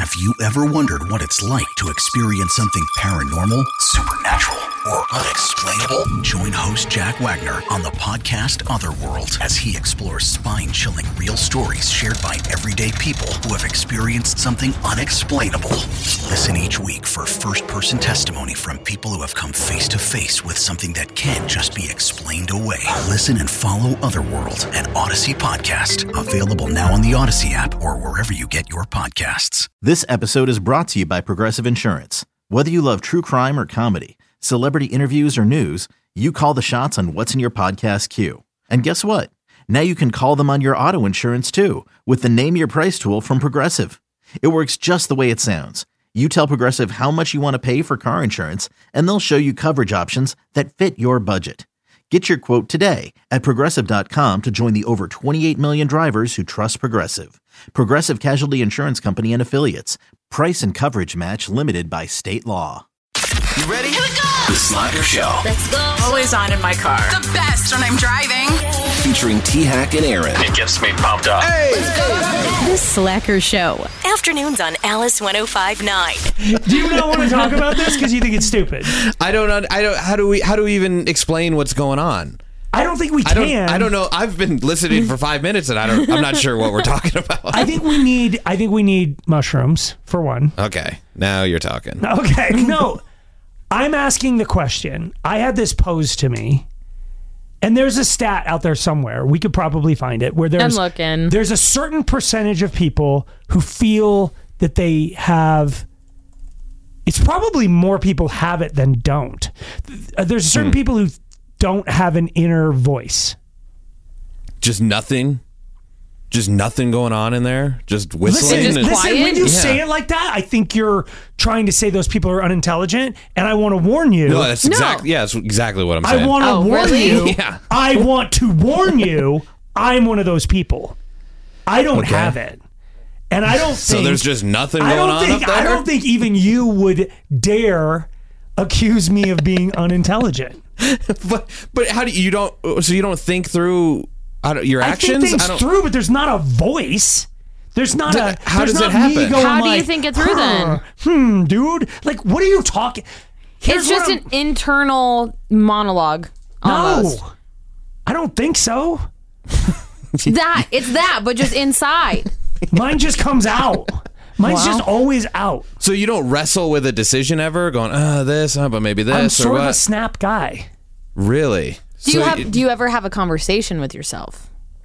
Have you ever wondered what it's like to experience something paranormal, supernatural, or unexplainable? Join host Jack Wagner on the podcast Otherworld as he explores spine-chilling real stories shared by everyday people who have experienced something unexplainable. Listen each week for first-person testimony from people who have come face-to-face with something that can't just be explained away. Listen and follow Otherworld, an Odyssey podcast. Available now on the Odyssey app or wherever you get your podcasts. This episode is brought to you by Progressive Insurance. Whether you love true crime or comedy, celebrity interviews or news, you call the shots on what's in your podcast queue. And guess what? Now you can call them on your auto insurance too with the Name Your Price tool from Progressive. It works just the way it sounds. You tell Progressive how much you want to pay for car insurance, and they'll show you coverage options that fit your budget. Get your quote today at Progressive.com to join the over 28 million drivers who trust Progressive. Progressive Casualty Insurance Company and Affiliates. Price and coverage match limited by state law. You ready? Here we go! The Slacker Show. Let's go! Always on in my car. The best when I'm driving. Featuring T-Hack and Aaron. It gets me pumped up. Hey! The Slacker Show. Afternoons on Alice 105.9. Do you not want to talk about this because you think it's stupid? I don't. How do we even explain what's going on? I don't think we can. I don't know. I've been listening for 5 minutes and I'm not sure what we're talking about. I think we need mushrooms for one. Okay, now you're talking. Okay, no. I'm asking the question. I had this posed to me, and there's a stat out there somewhere. We could probably find it where there's a certain percentage of people who feel that they have. It's probably more people have it than don't. There's certain people who don't have an inner voice. Just nothing going on in there. Just whistling. Listen, when you say it like that, I think you're trying to say those people are unintelligent, and I want to warn you. No, that's exactly what I'm saying. I want to warn you. Yeah. I want to warn you. I'm one of those people. I don't have it. And I don't think... So there's just nothing going on up there? I don't think even you would dare accuse me of being unintelligent. But how do you don't think through your actions? I think things through, but there's not a voice. There's not a... How does it happen? How do you think it through then? Dude. Like, what are you talking... It's just an internal monologue. Almost. No. I don't think so. It's that, but just inside. Mine just comes out. Mine's just always out. So you don't wrestle with a decision ever? Going, this, but maybe this, I'm or sort what? of a snap guy. Really? Do you ever have a conversation with yourself?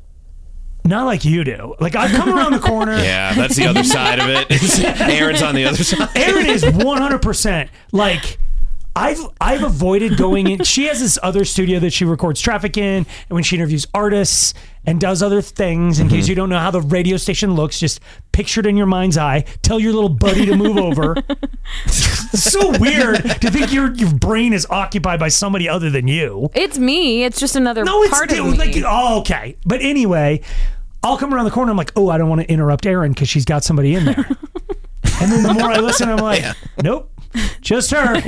Not like you do. Like, I've come around the corner. Yeah, that's the other side of it. Aaron's on the other side. Aaron is 100%. Like, I've avoided going in. She has this other studio that she records traffic in, and when she interviews artists and does other things, in case you don't know how the radio station looks, just picture it in your mind's eye. Tell your little buddy to move over. It's so weird to think your brain is occupied by somebody other than you. It's me. It's just another part of me. Like, okay. But anyway, I'll come around the corner. I'm like, I don't want to interrupt Erin because she's got somebody in there. And then the more I listen, I'm like, nope. Just her.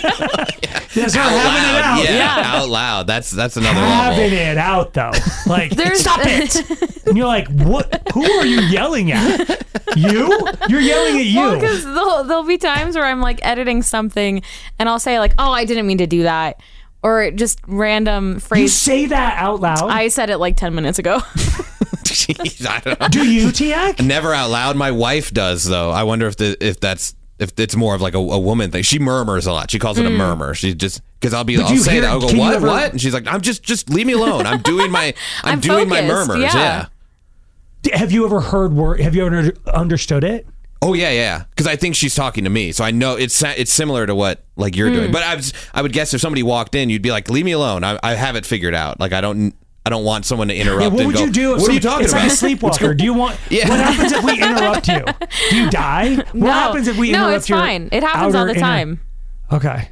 Just her having it out. Yeah, out loud. That's another having level. it out though. Like, stop it. And you're like, what? Who are you yelling at? You? You're yelling at you. Well, because there'll be times where I'm like editing something, and I'll say like, I didn't mean to do that, or just random phrase. You say that out loud? I said it like 10 minutes ago. Jeez, I don't know. Do you, Tiak? Never out loud. My wife does though. I wonder if it's more of like a woman thing. She murmurs a lot. She calls it a murmur. She just, because I'll say that. I'll go, what? And she's like, just leave me alone. I'm doing my murmurs. Yeah. Have you ever have you ever understood it? Oh yeah. Because I think she's talking to me, so I know it's similar to what like you're doing. But I would guess if somebody walked in, you'd be like, leave me alone. I have it figured out. Like I don't want someone to interrupt. Yeah, what would you do? What are you talking about? It's like a sleepwalker. Do you want? Yeah. What happens if we interrupt you? Do you die? What happens if we interrupt you? No, it's fine. It happens all the time. Okay.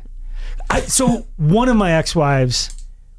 So one of my ex-wives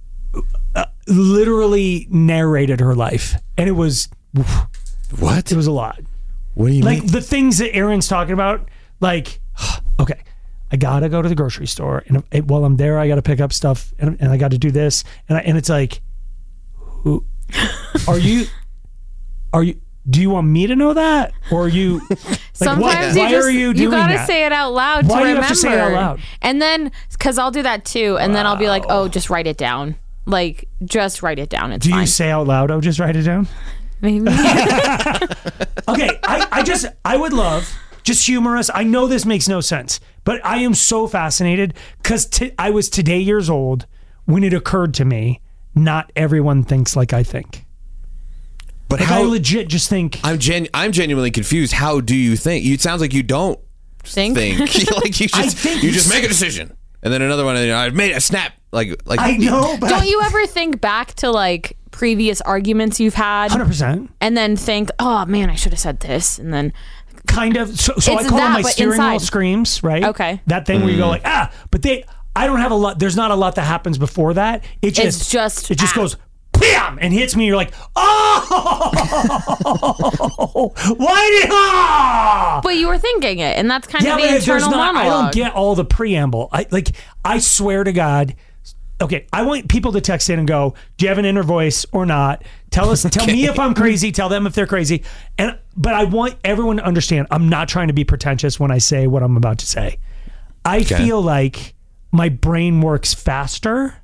literally narrated her life, and it was what? It was a lot. What do you mean? Like the things that Aaron's talking about. Like, okay, I gotta go to the grocery store, and while I'm there, I gotta pick up stuff, and I got to do this, and it's like. Are you do you want me to know that, or you? Like, sometimes why are you doing that? You gotta say it out loud. Why to do you remember. have to say it out loud? And then, because I'll do that too, and then I'll be like, oh, just write it down. Like, just write it down. It's do fine. You say out loud? Oh, just write it down. Maybe. Okay, I would love, just humorous. I know this makes no sense, but I am so fascinated because I was today years old when it occurred to me, not everyone thinks like I think. But like, how? I legit just think. I'm genuinely confused. How do you think? It sounds like you don't think. Like you just make a decision, and then another one. I've made a snap. Like I know. But don't you ever think back to like previous arguments you've had? 100%. And then think, oh man, I should have said this, and then. Kind of. So I call them my steering wheel screams, right? Okay. That thing where you go like, but I don't have a lot. There's not a lot that happens before that. It just goes. Bam! And hits me. You're like, oh, why did? But you were thinking it, and that's kind of the internal monologue. I don't get all the preamble. I swear to God. Okay, I want people to text in and go, do you have an inner voice or not? Tell me if I'm crazy. Tell them if they're crazy. But I want everyone to understand. I'm not trying to be pretentious when I say what I'm about to say. I feel like my brain works faster.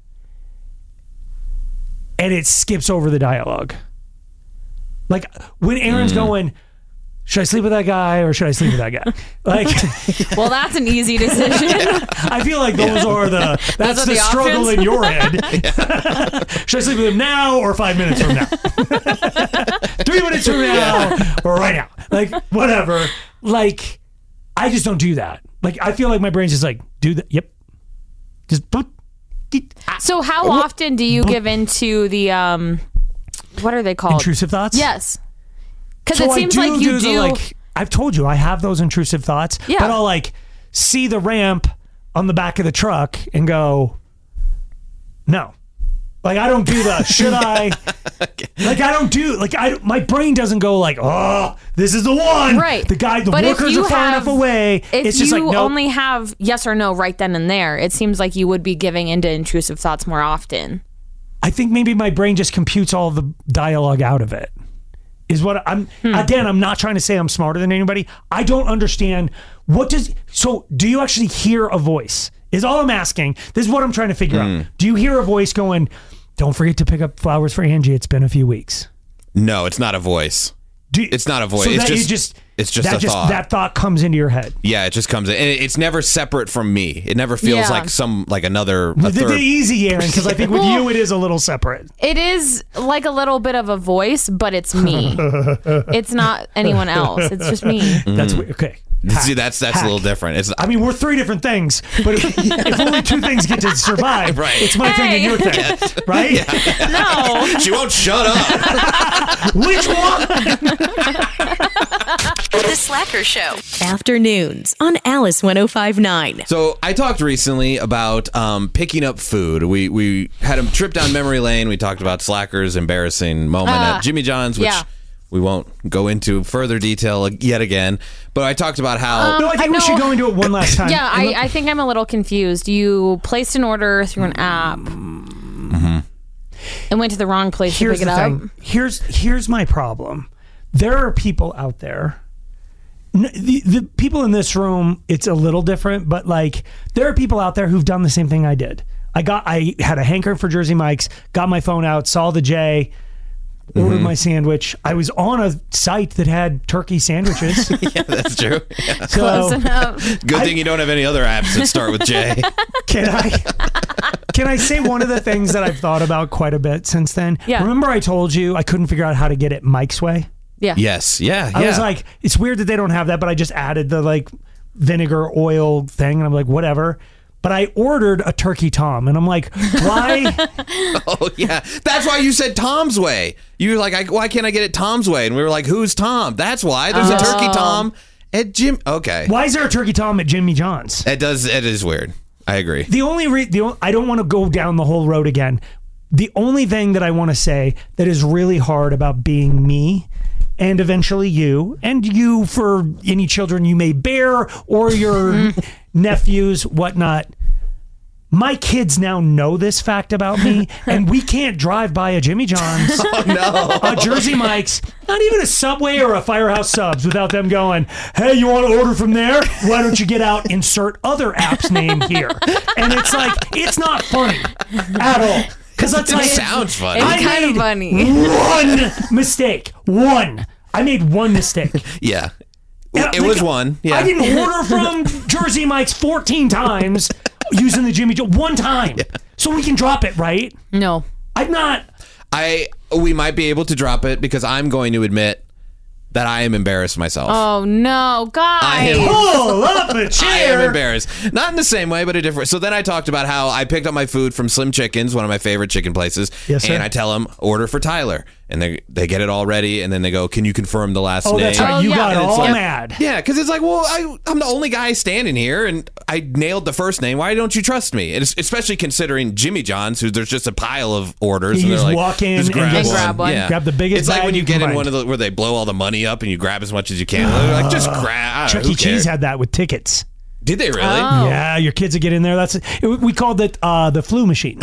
And it skips over the dialogue. Like when Aaron's going, should I sleep with that guy or should I sleep with that guy? Like, well, that's an easy decision. I feel like that's the struggle in your head. Should I sleep with him now or 5 minutes from now? 3 minutes from now or right now? Like, whatever. Like, I just don't do that. Like, I feel like my brain's just like, do that. Yep. Just boop. So how often do you give into the what are they called? Intrusive thoughts? Yes. Because it seems like you do. I've told you I have those intrusive thoughts, but I'll like see the ramp on the back of the truck and go, no. Like I don't do the should I? Like I don't do my brain doesn't go like, oh, this is the one. Right. The workers are far enough away. If you only have yes or no right then and there, it seems like you would be giving into intrusive thoughts more often. I think maybe my brain just computes all the dialogue out of it. Is what I'm again, I'm not trying to say I'm smarter than anybody. I don't understand so do you actually hear a voice? Is all I'm asking. This is what I'm trying to figure out. Do you hear a voice going, don't forget to pick up flowers for Angie. It's been a few weeks. No, it's not a voice. It's not a voice. So it's just a thought. That thought comes into your head. Yeah, it just comes in. And it's never separate from me. It never feels like another. The easy, Aaron, because I think with you it is a little separate. It is like a little bit of a voice, but it's me. It's not anyone else. It's just me. That's okay. See, that's a little different. We're three different things, but if only two things get to survive, right. It's my thing and your thing, right? Yeah. No. She won't shut up. Which one? The Slacker Show. Afternoons on Alice 105.9. So I talked recently about picking up food. We had a trip down memory lane. We talked about Slacker's embarrassing moment at Jimmy John's, which... Yeah. We won't go into further detail yet again, but I talked about how... I think we should go into it one last time. Yeah, I think I'm a little confused. You placed an order through an app and went to the wrong place to pick it up. Here's my problem. There are people out there... The people in this room, it's a little different, but like there are people out there who've done the same thing I did. I had a hankering for Jersey Mike's, got my phone out, saw the J... ordered my sandwich. I was on a site that had turkey sandwiches. Yeah, that's true. Yeah. So, close enough. Good thing you don't have any other apps that start with J. Can I say one of the things that I've thought about quite a bit since then? Yeah. Remember I told you I couldn't figure out how to get it Mike's Way? Yeah. Yes. Yeah. I was like, it's weird that they don't have that, but I just added the like vinegar oil thing, and I'm like, whatever. But I ordered a turkey Tom, and I'm like, why? Oh, yeah. That's why you said Tom's Way. You were like, why can't I get it Tom's Way? And we were like, who's Tom? That's why. There's a turkey Tom at Jim. Okay. Why is there a turkey Tom at Jimmy John's? It is weird. I agree. I don't want to go down the whole road again. The only thing that I want to say that is really hard about being me, and eventually you for any children you may bear or your nephews, whatnot. My kids now know this fact about me, and we can't drive by a Jimmy John's, a Jersey Mike's, not even a Subway or a Firehouse Subs without them going, hey, you want to order from there? Why don't you get out, insert other app's name here? And it's like, it's not funny at all. Because that's like, sounds funny. It's kind of funny. One mistake. I made one mistake. Yeah. It was one. Yeah. I didn't order from Jersey Mike's 14 times using the Jimmy John's one time. Yeah. So we can drop it, right? No. I'm not. We might be able to drop it because I'm going to admit that I am embarrassed myself. Oh, no, guys. Pull up a chair. I am embarrassed. Not in the same way, but a different. So then I talked about how I picked up my food from Slim Chickens, one of my favorite chicken places. Yes, sir. And I tell them, order for Tyler. And they get it all ready. And then they go, can you confirm the last name? That's right. You got all like, mad. Yeah, because it's like, well, I'm the only guy standing here. And I nailed the first name. Why don't you trust me? And especially considering Jimmy John's, who there's just a pile of orders. You and just like, walk in and grab one. Yeah. Grab the biggest It's like bag when you get in find. one of the where they blow all the money up and you grab as much as you can. They're like, just grab. Chuck E. Cheese had that with tickets. Did they really? Oh. Yeah, your kids would get in there. We called it the flu machine.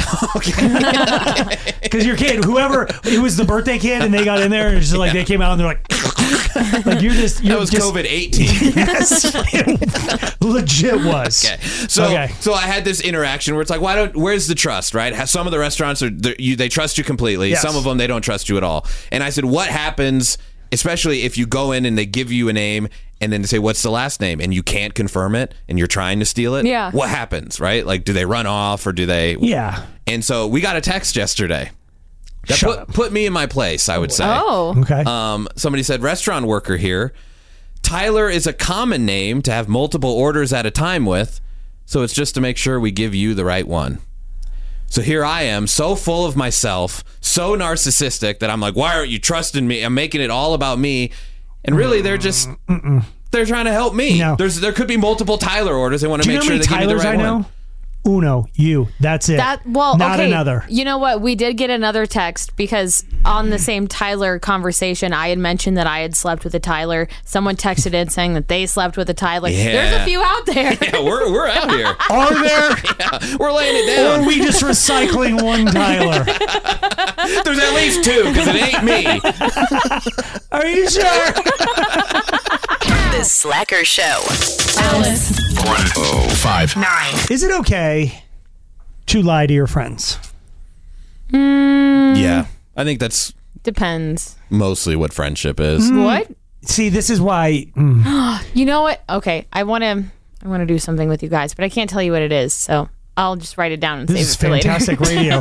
Because your kid, it was the birthday kid, and they got in there, and it's just like they came out and they're like that was COVID-18. Yes, it legit was. Okay, so I had this interaction where it's like, where's the trust, right? Some of the restaurants they trust you completely. Yes. Some of them they don't trust you at all. And I said, what happens, especially if you go in and they give you a name and then they say, what's the last name? And you can't confirm it and you're trying to steal it. Yeah. What happens, right? Like, do they run off or do they? Yeah. And so we got a text yesterday that put me in my place, I would say. Oh. Okay. Somebody said, restaurant worker here. Tyler is a common name to have multiple orders at a time with, so it's just to make sure we give you the right one. So here I am, so full of myself, so narcissistic that I'm like, why aren't you trusting me? I'm making it all about me. And really, they're just, they're trying to help me. No. There could be multiple Tyler orders. They want to make sure they give me the right one. Uno, you. That's it. Not another. You know what? We did get another text because on the same Tyler conversation, I had mentioned that I had slept with a Tyler. Someone texted in saying that they slept with a Tyler. Yeah. There's a few out there. Yeah, we're out here. Are there? Yeah, we're laying it Or down. are we just recycling one Tyler? There's at least two because it ain't me. Are you sure? The Slacker Show. Alice. 1059. Is it okay to lie to your friends? Yeah, I think that's Depends. mostly what friendship is. What? See, this is why. You know what? Okay, I want to do something with you guys, but I can't tell you what it is. So I'll just write it down and This save is it for later. fantastic radio.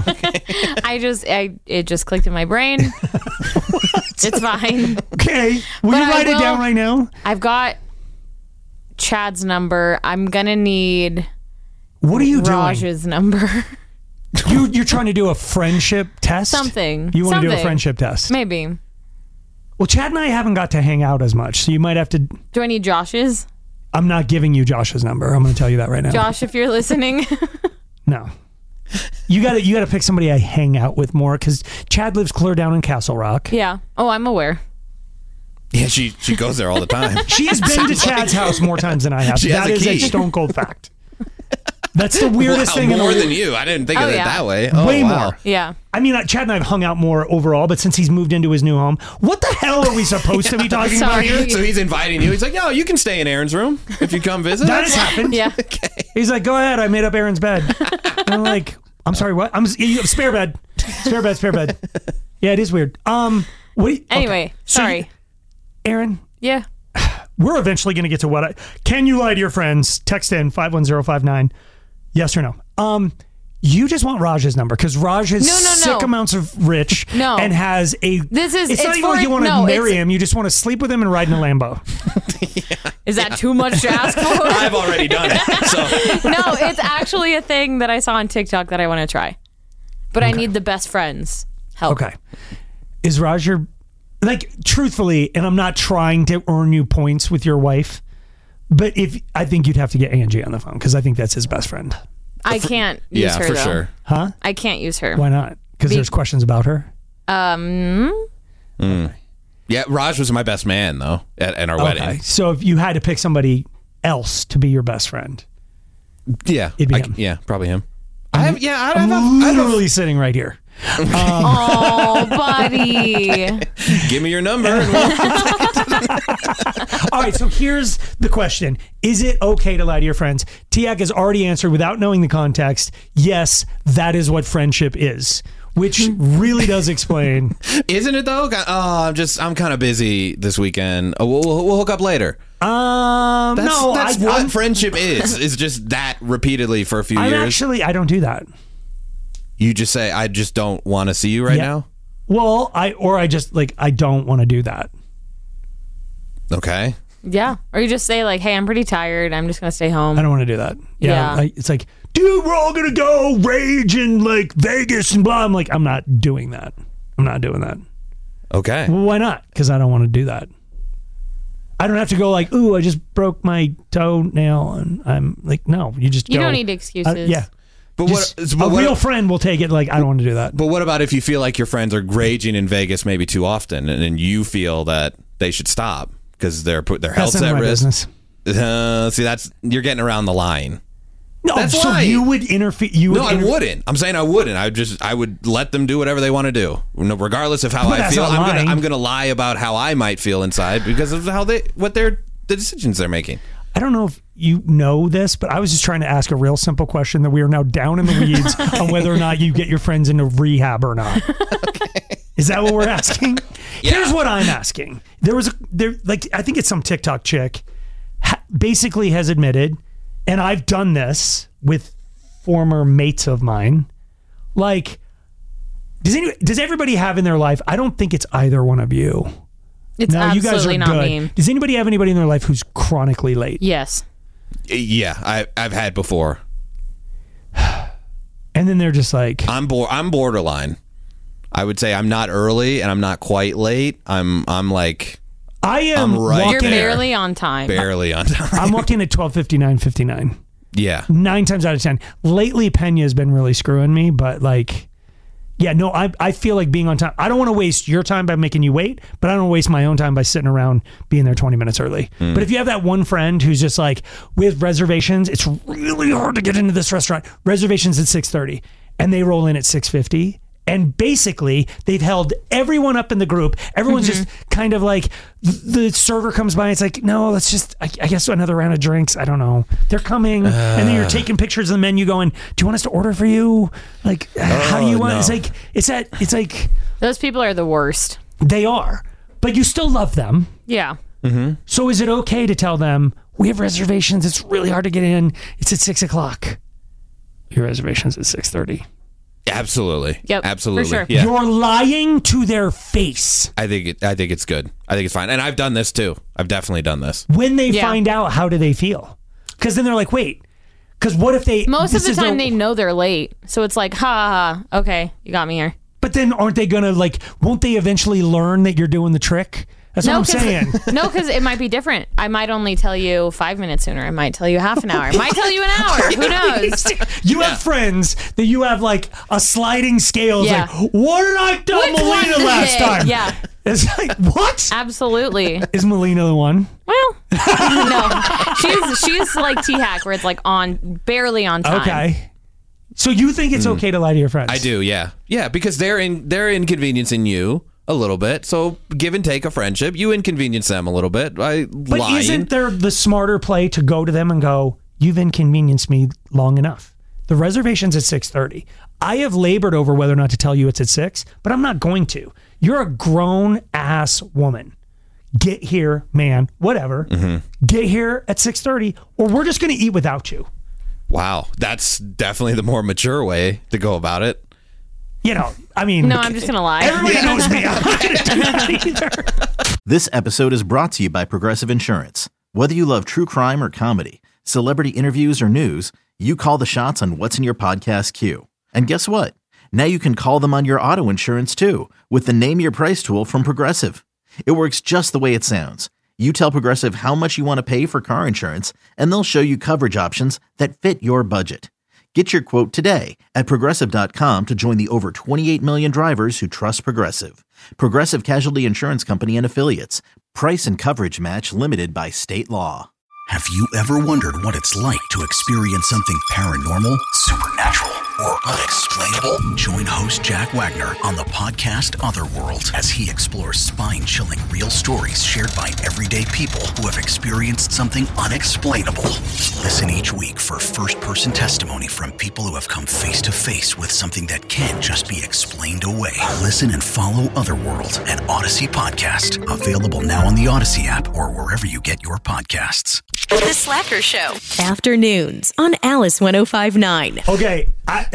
It just clicked in my brain. It's fine. Okay. Will But you I write it will- down right now? I've got Chad's number. I'm gonna need What are you doing? Raj's number. You're trying to do a friendship test? Something. You want to do a Something. friendship test? Maybe. Well, Chad and I haven't got to hang out as much, so you might have to. Do I need Josh's? I'm not giving you Josh's number. I'm going to tell you that right now. Josh, if you're listening. No. You got to pick somebody I hang out with more because Chad lives clear down in Castle Rock. Yeah. Oh, I'm aware. Yeah, she goes there all the time. She has been to Chad's house more times than I have. She has That a is a key. stone cold fact. That's the weirdest Wow, thing in the more world. than you. I didn't think of it yeah. that way. Oh, Way wow. more. Yeah. I mean, Chad and I have hung out more overall, but since he's moved into his new home, what the hell are we supposed to be talking about Sorry. here? So he's inviting you. He's like, "No, you can stay in Aaron's room if you come visit." That has happened. Yeah. He's like, go ahead. I made up Aaron's bed. And I'm like, I'm sorry, what? Spare bed. Spare bed. Yeah, it is weird. Anyway, okay. So sorry. Aaron, Yeah. we're eventually going to get to can you lie to your friends? Text in 51059. Yes or no? You just want Raj's number because Raj has No. sick amounts of rich No. and has a. This is- It's not it's even like for- you want to no, marry it's- him. You just want to sleep with him and ride in a Lambo. Is that too much to ask for? I've already done it. So No, it's actually a thing that I saw on TikTok that I want to try. But I need the best friends help. Okay. Is Raj your. Truthfully, and I'm not trying to earn you points with your wife, but I think you'd have to get Angie on the phone because I think that's his best friend. I can't use her, for though. sure. Huh? I can't use her. Why not? Because there's questions about her. Yeah, Raj was my best man though at our wedding. So if you had to pick somebody else to be your best friend, Yeah, It'd be him. yeah, probably him. I'm literally sitting right here. Oh, buddy. Give me your number. All right, so here's the question. Is it okay to lie to your friends? Tiak has already answered without knowing the context. Yes, that is what friendship is, which really does explain. Isn't it though? I'm kind of busy this weekend. We'll hook up later. That's what friendship is just that repeatedly for a few years. I don't do that. You just say, I just don't want to see you right now? Well, I don't want to do that. Okay. Yeah. Or you just say like, hey, I'm pretty tired. I'm just going to stay home. I don't want to do that. Yeah. It's like, dude, we're all going to go rage in like Vegas and blah. I'm like, I'm not doing that. I'm not doing that. Okay. Well, why not? Because I don't want to do that. I don't have to go like, ooh, I just broke my toenail. And I'm like, no, you don't need excuses. Yeah. But a real friend will take it like, I don't want to do that. But what about if you feel like your friends are raging in Vegas maybe too often and you feel that they should stop because their health's at risk? See, you're getting around the line. No, that's so why. You would interfere. I wouldn't. I'm saying I wouldn't. I would let them do whatever they want to do, regardless of how I feel. I'm gonna lie about how I might feel inside because of the decisions they're making. I don't know if you know this, but I was just trying to ask a real simple question that we are now down in the weeds on whether or not you get your friends into rehab or not. Okay. Is that what we're asking? Yeah. Here's what I'm asking. I think it's some TikTok chick basically has admitted, and I've done this with former mates of mine. Like, does everybody have in their life? I don't think it's either one of you. It's absolutely not me. Does anybody have anybody in their life who's chronically late? Yes. Yeah, I've had before. And then they're just like, I'm borderline. I would say I'm not early and I'm not quite late. I'm like, I am. I'm right You're there. barely on time. Barely on time. I'm walking at 12:59:59. Yeah. 9 times out of 10. Lately, Pena has been really screwing me, but like, yeah, no, I feel like being on time. I don't want to waste your time by making you wait, but I don't want to waste my own time by sitting around being there 20 minutes early. But if you have that one friend who's just like, with reservations, it's really hard to get into this restaurant. Reservations at 6:30, and they roll in at 6:50. And basically, they've held everyone up in the group. Everyone's just kind of like, the server comes by. And it's like, no, let's just, I guess another round of drinks. I don't know. They're coming. And then you're taking pictures of the menu going, do you want us to order for you? Like, how do you want? No. It's like. Those people are the worst. They are. But you still love them. Yeah. Mm-hmm. So is it okay to tell them, we have reservations. It's really hard to get in. It's at 6 o'clock. Your reservation's at 6:30. Absolutely. Yep. Absolutely. For sure. Yeah. You're lying to their face. I think it's good. I think it's fine. And I've done this too. I've definitely done this. When they find out, how do they feel? Because then they're like, wait. Because what if they... Most of the time they know they're late. So it's like, ha. Okay, you got me here. But then aren't they going to like... Won't they eventually learn that you're doing the trick? That's what I'm saying. No, because it might be different. I might only tell you 5 minits sooner. I might tell you half an hour. I might tell you an hour. Who knows? You have friends that you have like a sliding scale. It's like, what did I tell Melina last time? Yeah. It's like, what? Absolutely. Is Melina the one? Well, no. She's like T-Hack where it's like barely on time. Okay. So you think it's okay to lie to your friends? I do, yeah. Yeah, because they're inconveniencing you a little bit. So give and take a friendship. You inconvenience them a little bit by lying. Isn't there the smarter play to go to them and go, you've inconvenienced me long enough. The reservation's at 6:30. I have labored over whether or not to tell you it's at 6, but I'm not going to. You're a grown ass woman. Get here, man, whatever. Get here at 6:30 or we're just going to eat without you. Wow. That's definitely the more mature way to go about it. You know, I mean... No, I'm just going to lie. Everybody knows me. I'm not going to do that either. This episode is brought to you by Progressive Insurance. Whether you love true crime or comedy, celebrity interviews or news, you call the shots on what's in your podcast queue. And guess what? Now you can call them on your auto insurance too with the Name Your Price tool from Progressive. It works just the way it sounds. You tell Progressive how much you want to pay for car insurance, and they'll show you coverage options that fit your budget. Get your quote today at Progressive.com to join the over 28 million drivers who trust Progressive. Progressive Casualty Insurance Company and Affiliates. Price and coverage match limited by state law. Have you ever wondered what it's like to experience something paranormal, supernatural, or unexplainable? Join host Jack Wagner on the podcast Otherworld as he explores spine-chilling real stories shared by everyday people who have experienced something unexplainable. Listen each week for first-person testimony from people who have come face-to-face with something that can't just be explained away. Listen and follow Otherworld, an Odyssey podcast. Available now on the Odyssey app or wherever you get your podcasts. The Slacker Show. Afternoons on Alice 105.9. Okay.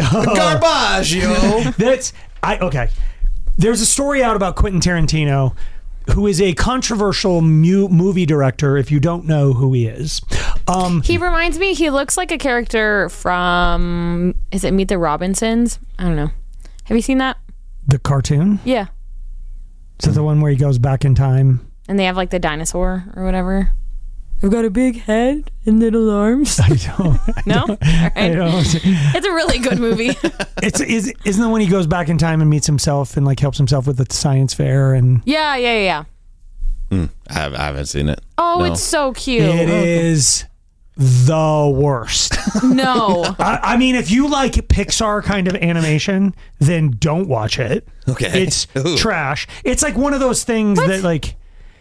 Garbaggio. Okay. There's a story out about Quentin Tarantino, who is a controversial movie director, if you don't know who he is. He reminds me, he looks like a character from, is it Meet the Robinsons? I don't know. Have you seen that? The cartoon? Yeah. Is that the one where he goes back in time? And they have like the dinosaur or whatever. I've got a big head and little arms. I don't. No? All right. I don't. It's a really good movie. Isn't it when he goes back in time and meets himself and like helps himself with the science fair and? Yeah. I haven't seen it. Oh, No. it's so cute. It is the worst. No. I mean, if you like Pixar kind of animation, then don't watch it. Okay. It's Ooh. trash. It's like one of those things that like,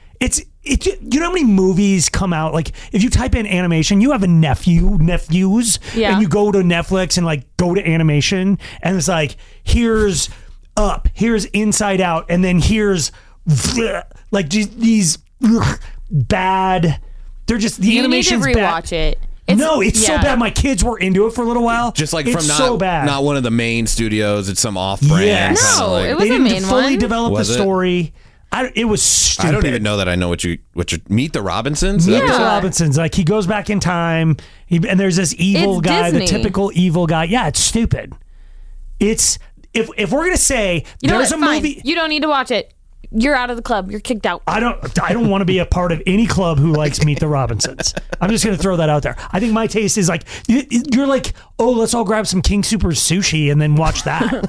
you know how many movies come out? Like if you type in animation, you have nephews, Yeah. and you go to Netflix and like go to animation, and it's like here's Up, here's Inside Out, and then here's like these bad. They're just the You need to animation's rewatch bad. it. It's so bad. My kids were into it for a little while. Just like it's from so bad. not one of the main studios. It's some off-brand. Yes. kinda No, like, it was they a didn't main fully one. develop Was the it? story. It was stupid. I don't even know that I know what you Meet the Robinsons. Meet the Yeah. Robinsons. Like he goes back in time, and there's this evil It's guy, Disney. the typical evil guy. Yeah, it's stupid. It's if we're gonna say You know there's what? a Fine. movie, You don't need to watch it. You're out of the club. You're kicked out. I don't want to be a part of any club who likes Meet the Robinsons. I'm just gonna throw that out there. I think my taste is like you're like, oh, let's all grab some King Super sushi and then watch that.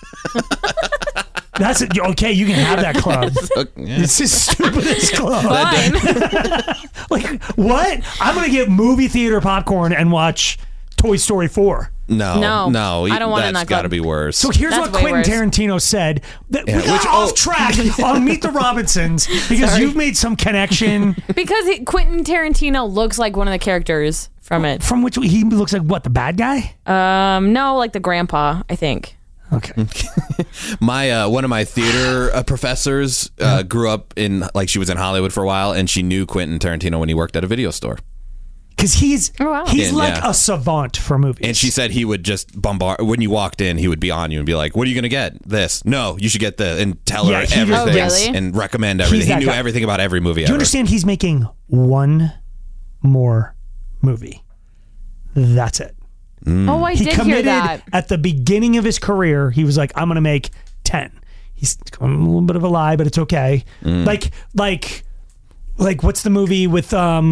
That's it. Okay, you can have that club. It's the stupidest club. Fine. Like, what? I'm going to get movie theater popcorn and watch Toy Story 4. No, I don't want it in That's that got to club. be worse. So here's That's what way Quentin worse. Tarantino said. That we got which- off track on Meet the Robinsons because you've made some connection Because Quentin Tarantino looks like one of the characters from it. from which he looks like, what, the bad guy? No, like the grandpa, I think. Okay. My one of my theater professors grew up in she was in Hollywood for a while, and she knew Quentin Tarantino when he worked at a video store. Because he's wow. he's And, like yeah. a savant for movies. And she said he would just bombard when you walked in. He would be on you and be like, "What are you gonna get? This? No, you should get this," and tell Yeah, her he just- everything Oh, really? and recommend everything. He that knew guy. everything about every movie. Do you understand he's making one more movie? That's it. Oh, I He did hear committed that. at the beginning of his career. He was like, I'm going to make 10. He's going a little bit of a lie, but it's okay. Like what's the movie with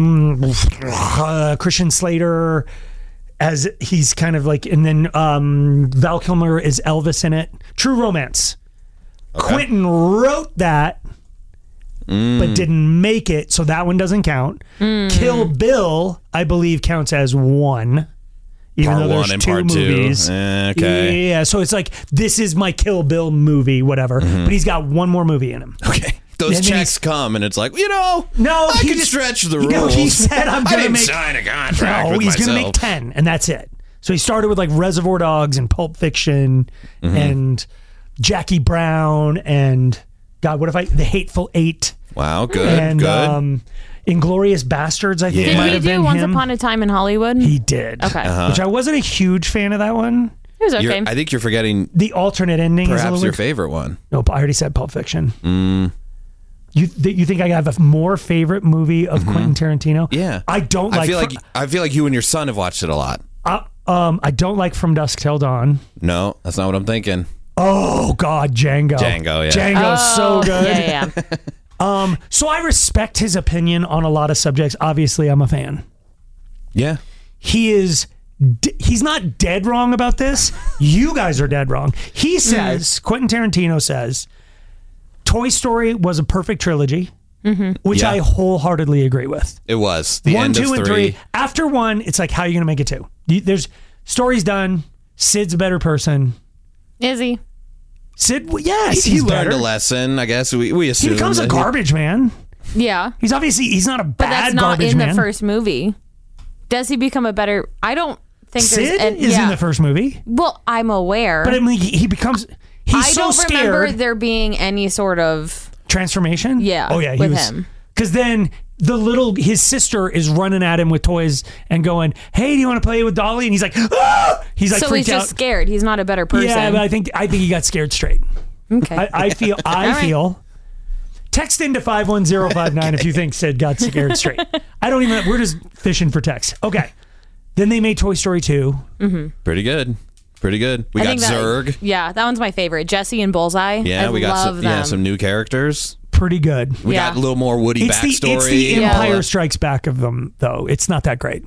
Christian Slater as he's kind of like, and then Val Kilmer is Elvis in it. True Romance. Quentin wrote that, but didn't make it, so that one doesn't count. Kill Bill, I believe, counts as one. Even Part though there's one and two part two. movies. Okay. Yeah, so it's like, this is my Kill Bill movie, whatever. But he's got one more movie in him. Okay. Those And then checks come, and it's like, no, No, I he can just- stretch the you know, rules. he said, I'm I gonna didn't make- sign a contract No, with he's going to myself. make 10, and that's it. So he started with like Reservoir Dogs and Pulp Fiction and Jackie Brown and, God, The Hateful Eight. Wow, good, And good. Inglorious Bastards, I think Yeah. might Did have he do been Once him. Upon a Time in Hollywood? He did. Okay. Which I wasn't a huge fan of that one. It was okay. I think you're forgetting The alternate ending is a perhaps little your weird. favorite one. Nope, I already said Pulp Fiction. You think I have a more favorite movie of Quentin Tarantino? Yeah, I don't like. I feel like you and your son have watched it a lot. I don't like From Dusk Till Dawn. No, that's not what I'm thinking. Oh God, Django. Django, yeah. Django's so good. Yeah. So I respect his opinion on a lot of subjects. Obviously, I'm a fan. Yeah. He's not dead wrong about this. You guys are dead wrong. He says, Quentin Tarantino says, Toy Story was a perfect trilogy, which Yeah. I wholeheartedly agree with. It was the 1, end 2, of and 3. 3. After 1, it's like, how are you going to make it 2? There's stories done, Sid's a better person. Is he? Sid, yes, he he's learned better. a lesson, I guess. We assume He becomes a garbage man. Yeah. He's not a bad But that's not garbage in man. the first movie. Does he become a better... I don't think Sid there's... is in the first movie. Well, I'm aware. But I mean, he becomes... He's so scared. I don't remember there being any sort of... Transformation? Yeah. Oh, yeah. With him. Because then his sister is running at him with toys and going, hey, do you want to play with Dolly? And he's like, ah! He's like, so freaked he's out. just scared. He's not a better person. Yeah, but I think he got scared straight. Okay. I feel. Text into 51059 if you think Sid got scared straight. We're just fishing for text. Okay. Then they made Toy Story 2. Mm-hmm. Pretty good. We got Zurg. Yeah, that one's my favorite. Jesse and Bullseye. Yeah, we got them. some new characters. Pretty good. We got a little more Woody backstory. It's the Empire Strikes Back of them, though. It's not that great.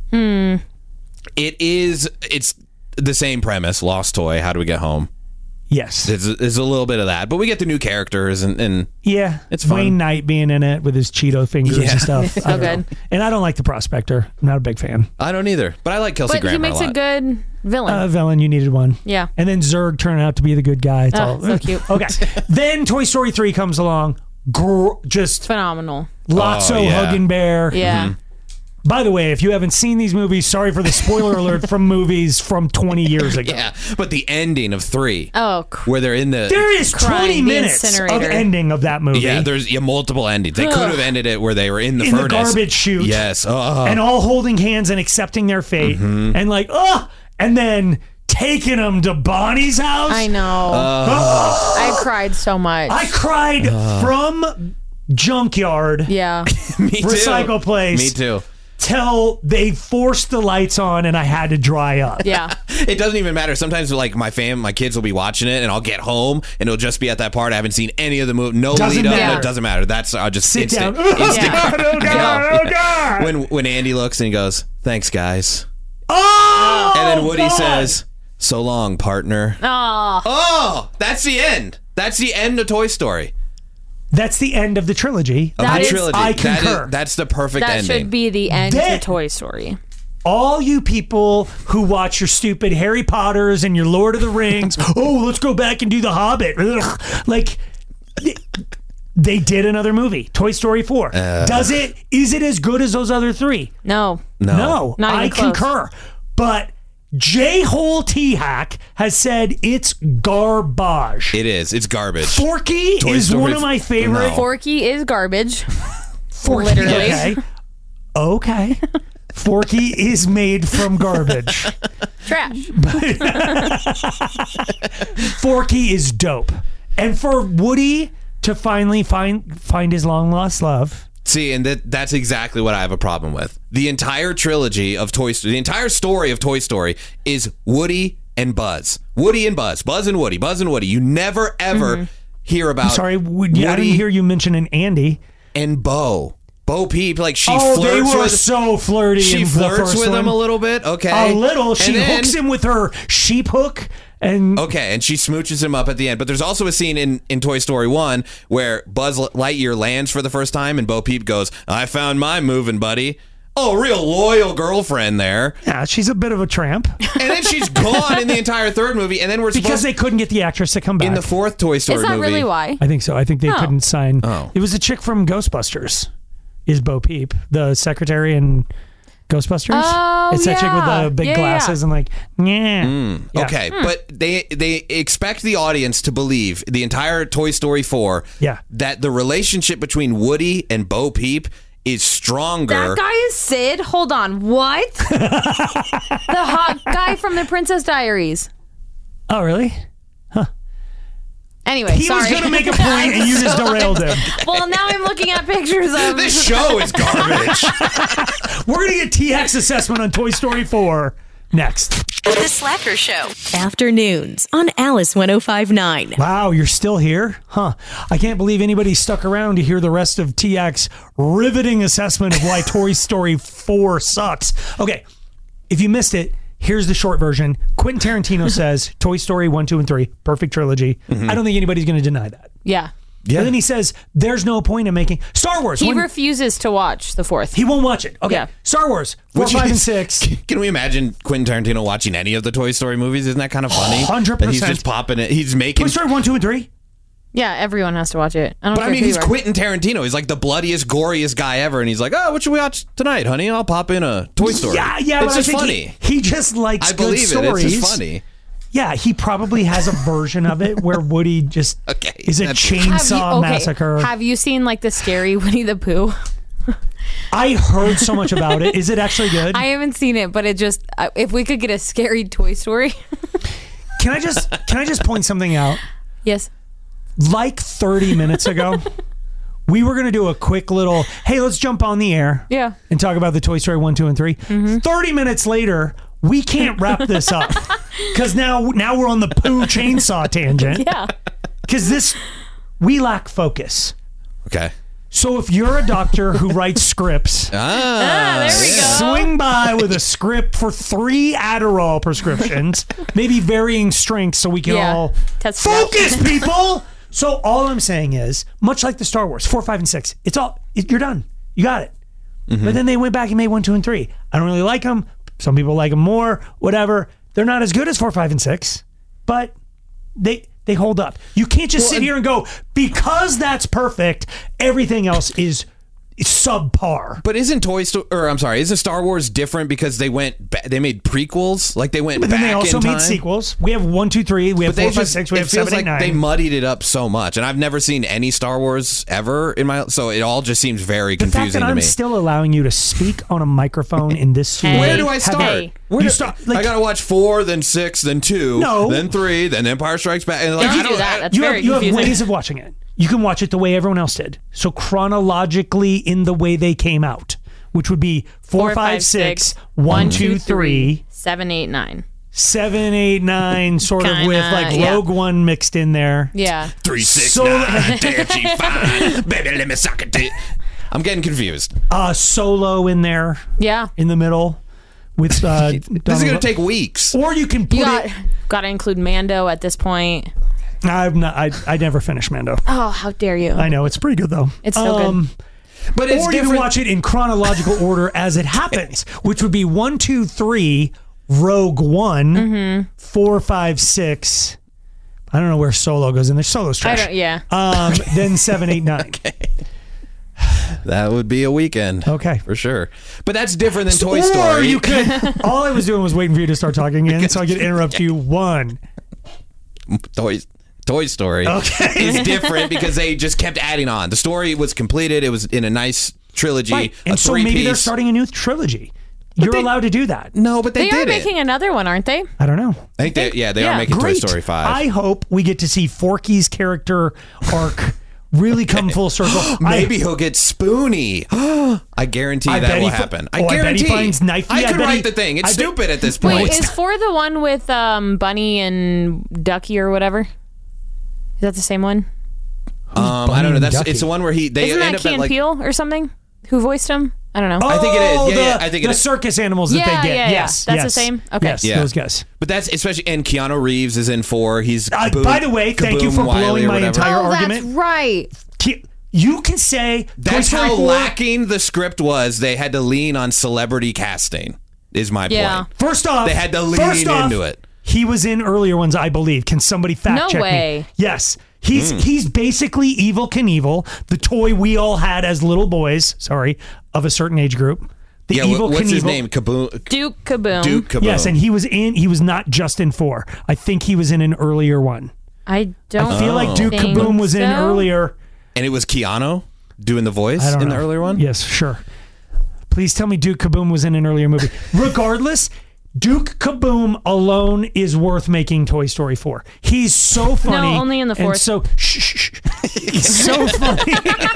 It's the same premise. Lost toy. How do we get home? Yes. There's a little bit of that, but we get the new characters and yeah, it's fun. Wayne Knight being in it with his Cheeto fingers and stuff. So good. And I don't like the Prospector. I'm not a big fan. I don't either, but I like Kelsey Grammer But he makes a good villain. Villain, you needed one. Yeah. And then Zurg turned out to be the good guy. It's all so cute. Okay. Then Toy Story 3 comes along. Just phenomenal. Lotso hugging bear. Yeah. Mm-hmm. By the way, if you haven't seen these movies, sorry for the spoiler alert from movies from 20 years ago. Yeah, but the ending of 3. Oh, where they're in the... There is 20 minutes of ending of that movie. Yeah, there's multiple endings. They could have ended it where they were in the furnace. In the garbage chute. Yes. And all holding hands and accepting their fate. Mm-hmm. And and then taking them to Bonnie's house. I know. I cried so much. I cried from junkyard. Yeah. Me too. Recycle place. Me too. Till they forced the lights on and I had to dry up. Yeah. It doesn't even matter. Sometimes like my kids will be watching it and I'll get home and it'll just be at that part. I haven't seen any of the movie. No lead up. It doesn't matter. I'll just sit instant. down. Oh God. When Andy looks and he goes, "Thanks, guys." Oh. And then Woody says, "So long, partner." Oh, that's the end. That's the end of Toy Story. That's the end of the trilogy. I concur. That's the perfect ending. That should be the end to Toy Story. All you people who watch your stupid Harry Potters and your Lord of the Rings, let's go back and do The Hobbit. Like, they did another movie, Toy Story 4. Is it as good as those other 3? No. Not even I concur. But J-Hole T-Hack has said it's garbage. It is. It's garbage. Forky is one of my favorite. No. Forky is garbage. Forky, literally. Okay. Forky is made from garbage. Trash. Forky is dope. And for Woody to finally find his long lost love. See, and that's exactly what I have a problem with. The entire trilogy of Toy Story, the entire story of Toy Story is Woody and Buzz. Woody and Buzz. Buzz and Woody. Buzz and Woody. You never, ever hear about Woody. I didn't hear you mention an Andy. And Bo. Bo Peep, like she flirts they were with so flirty. She flirts with him a little bit. Okay. A little. She hooks him with her sheep hook. And she smooches him up at the end. But there's also a scene in Toy Story 1 where Buzz Lightyear lands for the first time and Bo Peep goes, "I found my moving buddy." Oh, real loyal girlfriend there. Yeah, she's a bit of a tramp. And then she's gone in the entire third movie. And then because they couldn't get the actress to come back. In the fourth Toy Story movie. Is that really why? I think so. I think they couldn't sign. Oh. It was a chick from Ghostbusters, is Bo Peep, the secretary in Ghostbusters. Oh, it's that chick with the big glasses and like, yeah. Okay, but they expect the audience to believe the entire Toy Story 4 that the relationship between Woody and Bo Peep is stronger. That guy is Sid? Hold on, what? The hot guy from the Princess Diaries. Oh, really? Anyway, he was going to make a point and you just derailed him. Well, now I'm looking at pictures of... This show is garbage. We're going to get T-Hack's assessment on Toy Story 4 next. The Slacker Show. Afternoons on Alice 105.9. Wow, you're still here? Huh. I can't believe anybody stuck around to hear the rest of T-Hack's riveting assessment of why Toy Story 4 sucks. Okay, if you missed it, here's the short version. Quentin Tarantino says Toy Story 1, 2, and 3, perfect trilogy. I don't think anybody's going to deny that. Yeah. Yeah. And then he says, there's no point in making Star Wars. He refuses to watch the fourth. He won't watch it. Okay. Yeah. Star Wars, 4, 5, and 6. Can we imagine Quentin Tarantino watching any of the Toy Story movies? Isn't that kind of funny? 100%. That he's just popping it. He's making Toy Story 1, 2, and 3. Yeah, everyone has to watch it. But I mean, he's Quentin Tarantino. He's like the bloodiest, goriest guy ever. And he's like, oh, what should we watch tonight, honey? I'll pop in a Toy Story. Yeah. It's just funny. He just likes good stories. It's just funny. Yeah, he probably has a version of it where Woody just is a chainsaw massacre. Have you seen like the scary Winnie the Pooh? I heard so much about it. Is it actually good? I haven't seen it, but it just if we could get a scary Toy Story. Can I just point something out? Yes. Like 30 minutes ago, we were going to do a quick little, hey, let's jump on the air. Yeah. And talk about the Toy Story 1, 2, and 3. 30 minutes later, we can't wrap this up. Because now we're on the Pooh chainsaw tangent. Yeah. Because we lack focus. Okay. So if you're a doctor who writes scripts, there we go. Swing by with a script for 3 Adderall prescriptions, maybe varying strengths, so we can all focus, people. So all I'm saying is, much like the Star Wars 4, 5, and 6, you're done. You got it. But then they went back and made 1, 2, and 3. I don't really like them. Some people like them more. Whatever. They're not as good as 4, 5, and 6, but they hold up. You can't just sit here and go, because that's perfect, everything else is subpar. But isn't isn't Star Wars different because they made prequels? Like they went back in time? But then they also made sequels. We have 1, 2, 3, we have 4, 5, 6, we have 7, 8, 9. They muddied it up so much. And I've never seen any Star Wars ever so it all just seems very confusing to me. The fact that I'm still allowing you to speak on a microphone in this studio. Where do I start? Hey. I gotta watch 4, then 6, then 2, then 3, then Empire Strikes Back. And you do that. That's very confusing. You have ways of watching it. You can watch it the way everyone else did. So chronologically in the way they came out, which would be 4, 5, 6, 1, 2, 3, 7, 8, 9. 7, 8, 9, sort of with like Rogue One mixed in there. Yeah. 3, 6, 9, damn, she fine. Baby, let me suck it. I'm getting confused. Solo in there. Yeah. In the middle. With this is going to take weeks. Or you can put got to include Mando at this point. I never finished Mando. Oh, how dare you! I know it's pretty good though. It's so good. But you can watch it in chronological order as it happens, which would be 1, 2, 3, Rogue One, 4, 5, 6. I don't know where Solo goes in there. Solo's trash. Then 7, 8, 9. Okay. That would be a weekend. Okay. For sure. But that's different than Toy Story. Or you could. All I was doing was waiting for you to start talking again so I could interrupt you. Toy Story is different because they just kept adding on. The story was completed. It was in a nice trilogy. Right. And so maybe they're starting a new trilogy. You're allowed to do that. No, but they are making another one, aren't they? I don't know. I think they are making Great. Toy Story 5. I hope we get to see Forky's character arc really come full circle. Maybe he'll get spoony. I guarantee that will happen. I guarantee. I bet he finds knifey. I could write the thing. It's stupid at this point. Wait, is 4 the one with Bunny and Ducky or whatever? Is that the same one? I don't know. It's the one where they Isn't end that up at like Peele or something? Who voiced him? I don't know. I think it is. Yeah, I think it is. The circus animals that they get. Yes, that's the same. Okay, yes, those guys. But that's especially, and Keanu Reeves is in 4. He's by the way, thank you for blowing my entire argument. That's right. You can say that's how lacking the script was. They had to lean on celebrity casting. Is my point. First off, they had to lean into it. He was in earlier ones, I believe. Can somebody fact check me? Yes. He's basically Evel Knievel, the toy we all had as little boys, of a certain age group. What's his name? Duke Kaboom. Duke Kaboom. Yes, and he was not just in 4. I think he was in an earlier one. I feel like Duke Kaboom was in earlier. And it was Keanu doing the voice in the earlier one? Yes, sure. Please tell me Duke Kaboom was in an earlier movie. Regardless, Duke Kaboom alone is worth making Toy Story 4. He's so funny. No, only in the 4th. And so, he's so funny.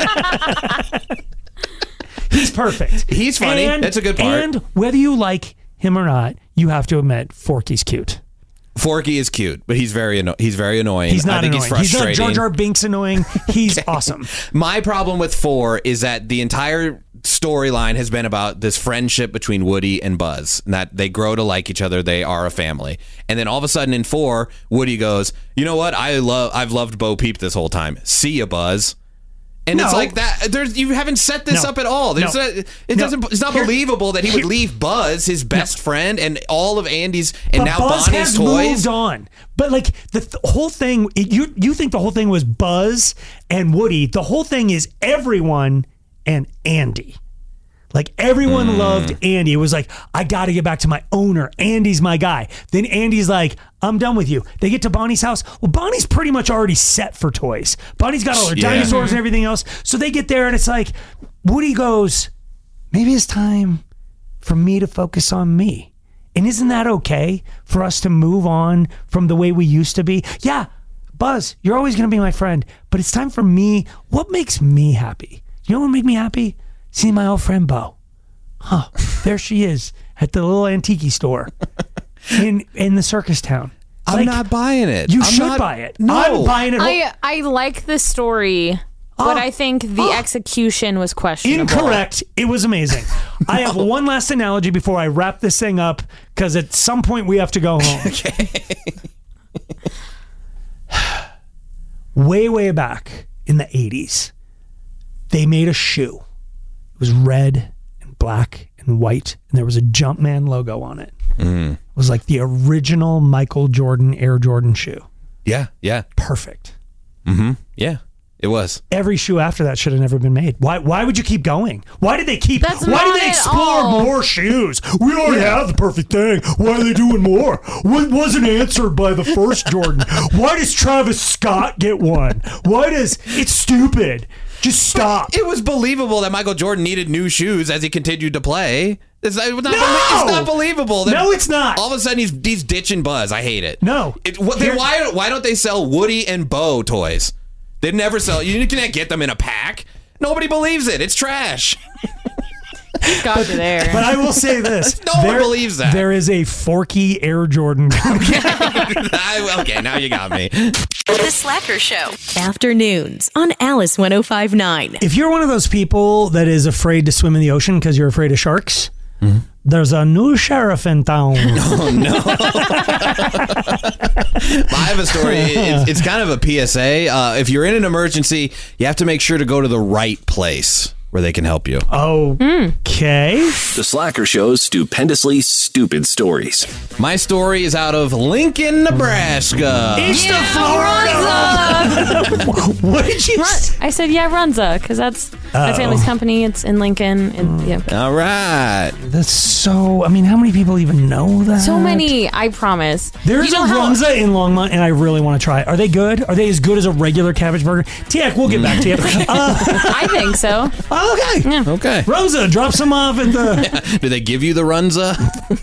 He's perfect. He's funny. That's a good part. And whether you like him or not, you have to admit Forky's cute. Forky is cute, but he's very annoying. He's not I think annoying. he's frustrating. He's not Jar Jar Binks annoying. He's awesome. My problem with 4 is that the entire storyline has been about this friendship between Woody and Buzz, and that they grow to like each other. They are a family. And then all of a sudden in 4, Woody goes, you know what? I've loved Bo Peep this whole time. See ya, Buzz. And it's like that. You haven't set this up at all. It's not believable that he would leave Buzz, his best friend, and all of Andy's and now Buzz Bonnie's has toys. Moved on. But like the whole thing, you think the whole thing was Buzz and Woody. The whole thing is everyone and Andy. Like everyone loved Andy. It was like, I got to get back to my owner. Andy's my guy. Then Andy's like, I'm done with you. They get to Bonnie's house. Well, Bonnie's pretty much already set for toys. Bonnie's got all her dinosaurs and everything else. So they get there and it's like, Woody goes, maybe it's time for me to focus on me. And isn't that okay for us to move on from the way we used to be? Yeah, Buzz, you're always going to be my friend, but it's time for me. What makes me happy? You know what would make me happy? See my old friend Bo. There she is at the little antique store in the circus town. I'm not buying it. You should buy it. No. I'm buying it. I like the story, but I think the execution was questionable. Incorrect. It was amazing. I have one last analogy before I wrap this thing up, because at some point we have to go home. Okay. Way back in the 80s, they made a shoe. It was red and black and white, and there was a Jumpman logo on it. It was like the original Michael Jordan Air Jordan shoe. Yeah. Perfect. Yeah, it was. Every shoe after that should have never been made. Why would you keep going? Why did they keep? Why did they explore more shoes? We already have the perfect thing. Why are they doing more? What wasn't answered by the first Jordan? Why does Travis Scott get one? It's stupid. Just stop. It was believable that Michael Jordan needed new shoes as he continued to play. It's not believable. No, it's not. All of a sudden, he's ditching Buzz. I hate it. No. Then why don't they sell Woody and Bo toys? They never sell. You can't get them in a pack. Nobody believes it. It's trash. Got you there. But I will say this. No one believes that. There is a Forky Air Jordan. Okay, now you got me. The Slacker Show. Afternoons on Alice 105.9. If you're one of those people that is afraid to swim in the ocean because you're afraid of sharks, there's a new sheriff in town. Oh, no. I have a story. It's kind of a PSA. If you're in an emergency, you have to make sure to go to the right place where they can help you. Okay. The Slacker Show's stupendously stupid stories. My story is out of Lincoln, Nebraska. East of Florida. What did you say? I said, Runza, because that's my family's company. It's in Lincoln. All right. That's so... I mean, how many people even know that? So many, I promise. There's a Runza in Longmont, and I really want to try it. Are they good? Are they as good as a regular cabbage burger? Tiak, we'll get back to you. I think so. Okay. Yeah. Okay. Runza, drop some off at the... Do they give you the Runza?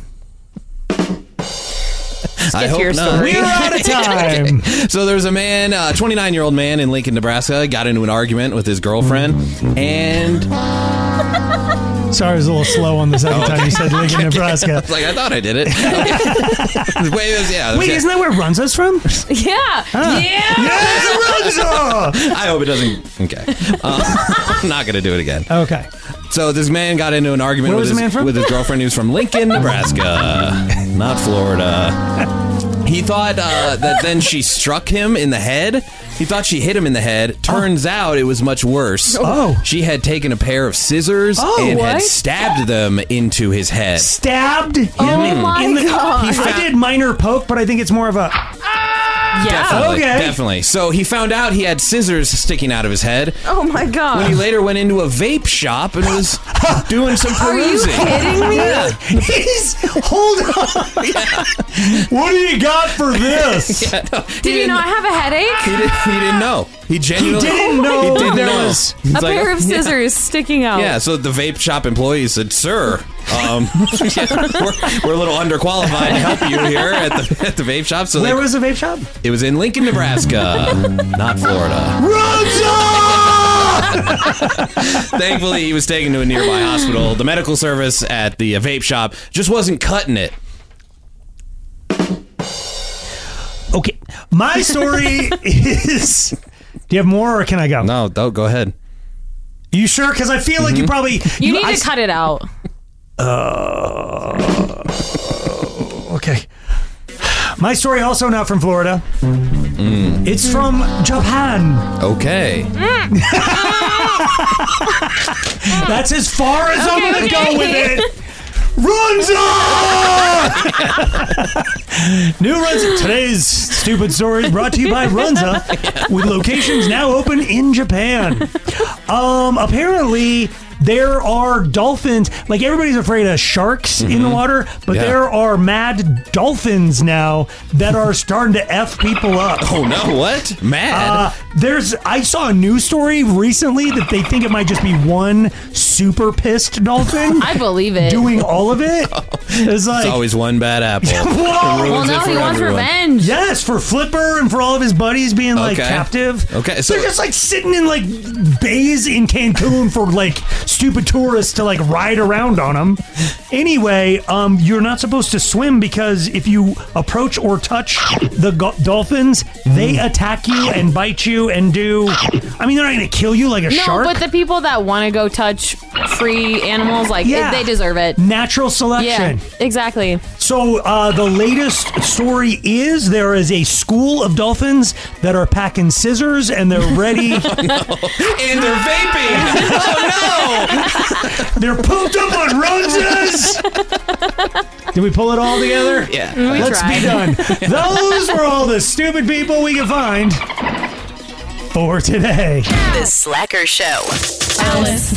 I hope your not. story. We're out of time. So there's a man, a 29-year-old man in Lincoln, Nebraska, got into an argument with his girlfriend, and... Sorry, I was a little slow on the second time you said Lincoln, Nebraska. I was like, I thought I did it. Okay. Wait, isn't that where Runza's from? Yeah. Yeah, Runza! I hope it doesn't... Okay. I'm not going to do it again. Okay. So this man got into an argument Where was the man from? with his girlfriend. He was from Lincoln, Nebraska, not Florida. He thought that then she struck him in the head. He thought she hit him in the head. Turns out it was much worse. Oh. She had taken a pair of scissors and had stabbed them into his head. Stabbed him my God. I did minor poke, but I think it's more of a... Definitely, Okay. definitely. So he found out he had scissors sticking out of his head. Oh my God. When he later went into a vape shop and was doing some perusing. Are you kidding me? Yeah. Hold on. What do you got for this? Yeah, no, Did you not have a headache? He didn't know. He genuinely didn't know He didn't there know. was He's A like, pair of scissors sticking out. Yeah, so the vape shop employee said, "Sir, we're a little underqualified to help you here at the vape shop." So Where was the vape shop? it was in Lincoln, Nebraska, not Florida. Thankfully, he was taken to a nearby hospital. The medical service at the vape shop just wasn't cutting it. My story is... Do you have more or can I go? No, go ahead. You sure? Because I feel like you probably... You need to cut it out. Okay. My story also not from Florida. It's from Japan. Okay. That's as far as I'm going to go with it. Runza! New Runza. Today's stupid story brought to you by Runza, with locations now open in Japan. Apparently, there are dolphins. Like, everybody's afraid of sharks in the water, but there are mad dolphins now that are starting to F people up. Oh, no. What? Mad? I saw a news story recently that they think it might just be one super pissed dolphin. I believe it. Doing all of it. It's always one bad apple. Well, no, he wants revenge. Yes, for Flipper and for all of his buddies being captive. Okay, so they're just like sitting in like bays in Cancun for like stupid tourists to like ride around on them. Anyway, you're not supposed to swim because if you approach or touch the dolphins, they attack you and bite you and do. I mean, they're not going to kill you like a shark. No, but the people that want to go touch free animals, they deserve it. Natural selection. Yeah, exactly. So the latest story is there is a school of dolphins that are packing scissors and they're ready. Oh, no. And they're vaping. Oh, no. They're pooped up on Runzas. Did we pull it all together? Yeah. Let's be done. Those were all the stupid people we could find for today. The Slacker Show. Alice.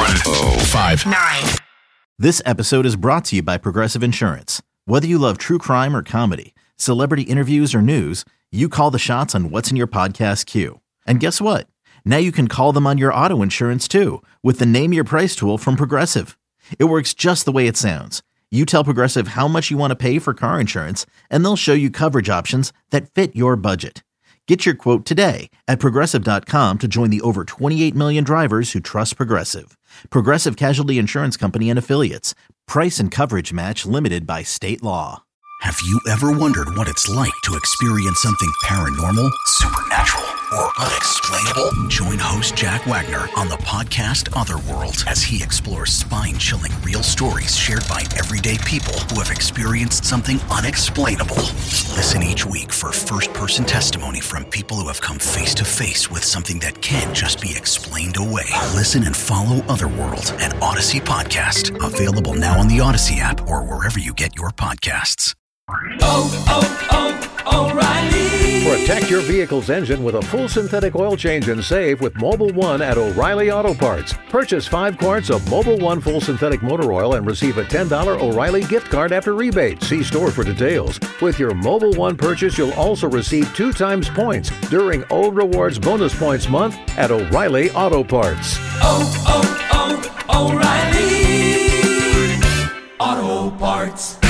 105.9. This episode is brought to you by Progressive Insurance. Whether you love true crime or comedy, celebrity interviews or news, you call the shots on what's in your podcast queue. And guess what? Now you can call them on your auto insurance too with the Name Your Price tool from Progressive. It works just the way it sounds. You tell Progressive how much you want to pay for car insurance, and they'll show you coverage options that fit your budget. Get your quote today at Progressive.com to join the over 28 million drivers who trust Progressive. Progressive Casualty Insurance Company and Affiliates. Price and coverage match limited by state law. Have you ever wondered what it's like to experience something paranormal, supernatural, or unexplainable? Join host Jack Wagner on the podcast Otherworld as he explores spine-chilling real stories shared by everyday people who have experienced something unexplainable. Listen each week for first-person testimony from people who have come face-to-face with something that can't just be explained away. Listen and follow Otherworld, an Odyssey podcast. Available now on the Odyssey app or wherever you get your podcasts. O'Reilly. Protect your vehicle's engine with a full synthetic oil change and save with Mobil 1 at O'Reilly Auto Parts. Purchase 5 quarts of Mobil 1 full synthetic motor oil and receive a $10 O'Reilly gift card after rebate. See store for details. With your Mobil 1 purchase, you'll also receive 2 times points during O Rewards Bonus Points Month at O'Reilly Auto Parts. O'Reilly Auto Parts.